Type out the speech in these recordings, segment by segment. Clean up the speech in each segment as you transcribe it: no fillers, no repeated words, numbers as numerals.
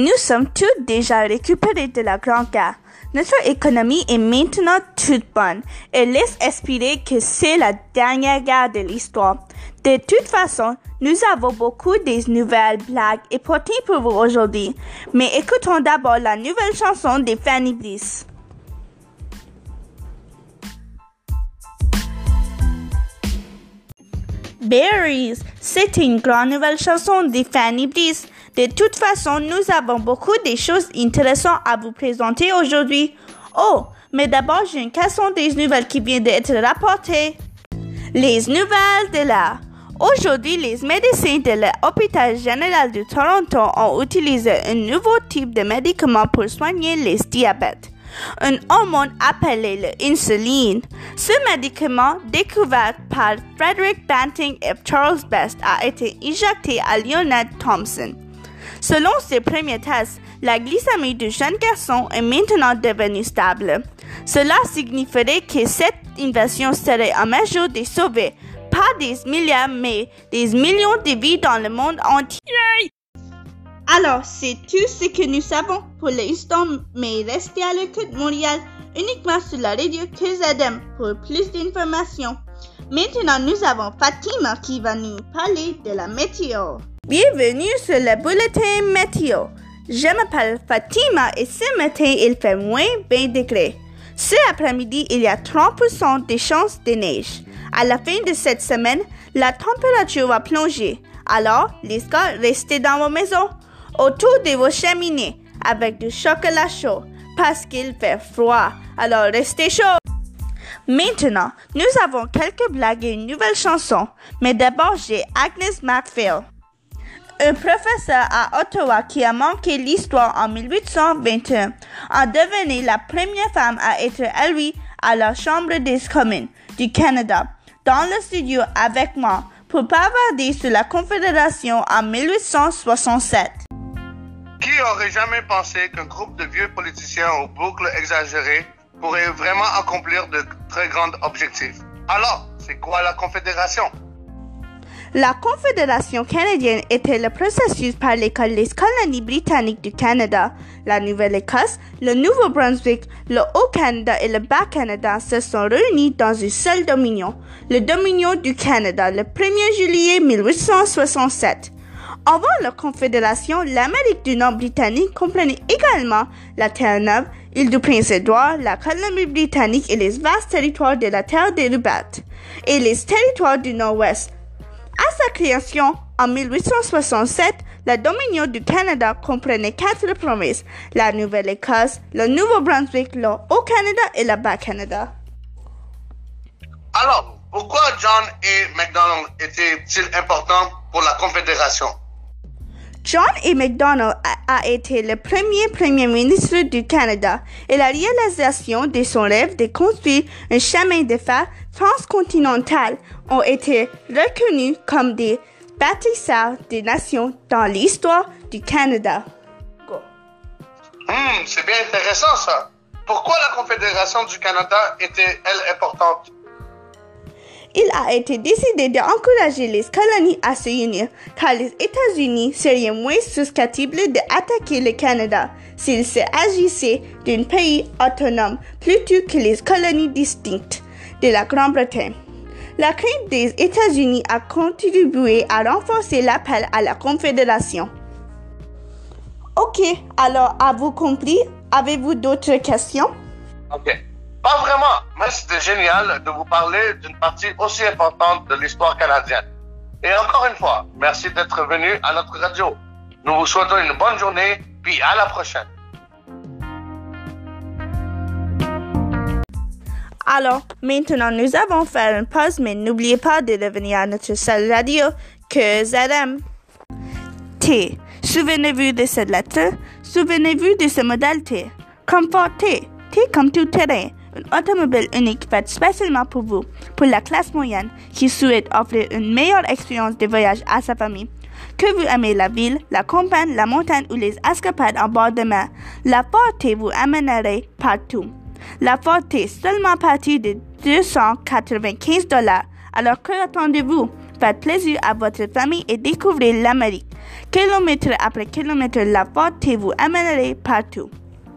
Nous sommes tous déjà récupérés de la Grande Guerre. Notre économie est maintenant toute bonne et laisse espérer que c'est la dernière guerre de l'histoire. De toute façon, nous avons beaucoup de nouvelles blagues et poutines pour vous aujourd'hui. Mais écoutons d'abord la nouvelle chanson de Fanny Bliss. Berries, c'est une grande nouvelle chanson de Fanny Bliss. De toute façon, nous avons beaucoup de choses intéressantes à vous présenter aujourd'hui. Oh, mais d'abord, j'ai une question des nouvelles qui vient d'être rapportée. Les nouvelles de l'art. Aujourd'hui, les médecins de l'hôpital général de Toronto ont utilisé un nouveau type de médicament pour soigner les diabètes. Une hormone appelée l'insuline. Ce médicament, découvert par Frederick Banting et Charles Best, a été injecté à Lionel Thompson. Selon ses premiers tests, la glycémie du jeune garçon est maintenant devenue stable. Cela signifierait que cette invention serait en mesure de sauver pas des milliards, mais des millions de vies dans le monde entier. Alors, c'est tout ce que nous savons pour l'instant, mais restez à l'écoute Montréal uniquement sur la radio KZM pour plus d'informations. Maintenant, nous avons Fatima qui va nous parler de la météo. Bienvenue sur le bulletin météo. Je m'appelle Fatima et ce matin, il fait moins 20 degrés. Ce après-midi, il y a 30% de chances de neige. À la fin de cette semaine, la température va plonger. Alors, les gars, restez dans vos maisons, autour de vos cheminées, avec du chocolat chaud, parce qu'il fait froid. Alors, restez chaud. Maintenant, nous avons quelques blagues et une nouvelle chanson. Mais d'abord, j'ai Agnes MacPhail, un professeur à Ottawa qui a manqué l'histoire en 1821, a devenu la première femme à être élue à la Chambre des communes du Canada. Dans le studio avec moi pour bavarder sur la Confédération en 1867. Qui aurait jamais pensé qu'un groupe de vieux politiciens aux boucles exagérées pourrait vraiment accomplir de très grands objectifs? Alors, c'est quoi la Confédération? La Confédération canadienne était le processus par lequel les colonies britanniques du Canada, la Nouvelle-Écosse, le Nouveau-Brunswick, le Haut-Canada et le Bas-Canada se sont réunis dans une seule dominion, le Dominion du Canada, le 1er juillet 1867. Avant la Confédération, l'Amérique du Nord britannique comprenait également la Terre-Neuve, l'île du Prince-Édouard, la Colombie-Britannique et les vastes territoires de la Terre des Rubates, et les territoires du Nord-Ouest. À sa création, en 1867, la Dominion du Canada comprenait 4 provinces, la Nouvelle-Écosse, le Nouveau-Brunswick, le Haut-Canada et le Bas-Canada. Alors, pourquoi John A. Macdonald était-il important pour la Confédération? John A. Macdonald a été le premier ministre du Canada et la réalisation de son rêve de construire un chemin de fer transcontinental ont été reconnus comme des bâtisseurs des nations dans l'histoire du Canada. C'est bien intéressant ça. Pourquoi la Confédération du Canada était-elle importante? Il a été décidé d'encourager les colonies à se unir, car les États-Unis seraient moins susceptibles d'attaquer le Canada s'il s'agissait d'un pays autonome plutôt que les colonies distinctes de la Grande-Bretagne. La crainte des États-Unis a contribué à renforcer l'appel à la Confédération. Ok, alors avez-vous compris? Avez-vous d'autres questions? Ok. Pas vraiment, mais c'était génial de vous parler d'une partie aussi importante de l'histoire canadienne. Et encore une fois, merci d'être venu à notre radio. Nous vous souhaitons une bonne journée, puis à la prochaine. Alors, maintenant, nous allons faire une pause, mais n'oubliez pas de revenir à notre seule radio, KZM. T. Souvenez-vous de cette lettre. Souvenez-vous de ce modèle T. Confort T. T comme tout terrain. Un automobile unique faite spécialement pour vous, pour la classe moyenne qui souhaite offrir une meilleure expérience de voyage à sa famille. Que vous aimez la ville, la campagne, la montagne ou les escapades en bord de mer, la Ford T vous amènerait partout. La Ford T seulement à partir de $295. Alors que attendez-vous? Faites plaisir à votre famille et découvrez l'Amérique. Kilomètre après kilomètre, la portée vous amènerait partout.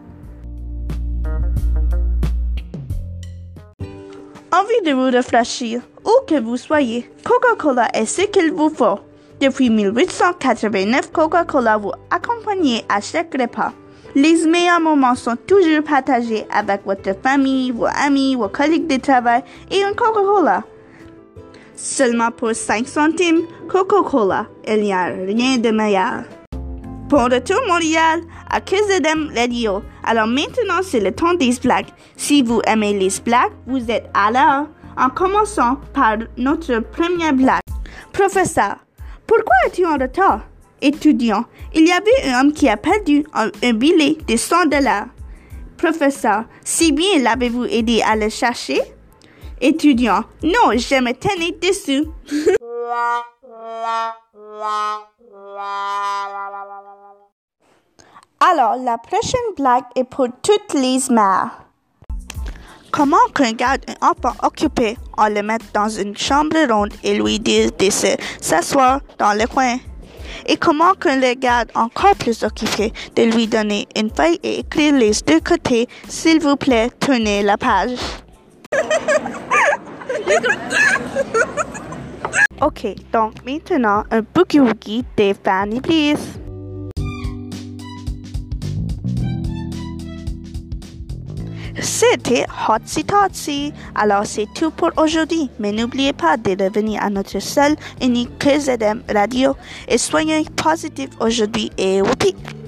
Envie de vous rafraîchir, où que vous soyez, Coca-Cola est ce qu'il vous faut. Depuis 1889, Coca-Cola vous accompagne à chaque repas. Les meilleurs moments sont toujours partagés avec votre famille, vos amis, vos collègues de travail et une Coca-Cola. Seulement pour 5 centimes, Coca-Cola, il n'y a rien de meilleur. Bon retour Montréal à KZM Radio. Alors maintenant, c'est le temps des blagues. Si vous aimez les blagues, vous êtes à l'heure. En commençant par notre première blague. Professeur, pourquoi es-tu en retard? Étudiant, il y avait un homme qui a perdu un billet de $100. Professeur, si bien l'avez-vous aidé à le chercher? Étudiant, non, je me tenais dessus. Alors, la prochaine blague est pour toutes les mères. Comment qu'on garde un enfant occupé? On le met dans une chambre ronde et lui dit de s'asseoir dans le coin. Et comment qu'on le garde encore plus occupé? De lui donner une feuille et écrire les deux côtés. S'il vous plaît, tournez la page. Ok, donc maintenant, un boogie-woogie de Fanny Bliss. C'était Hotsy Totsy. Alors c'est tout pour aujourd'hui, mais n'oubliez pas de revenir à notre seul unique KZM Radio et soyez positifs aujourd'hui et whoopie!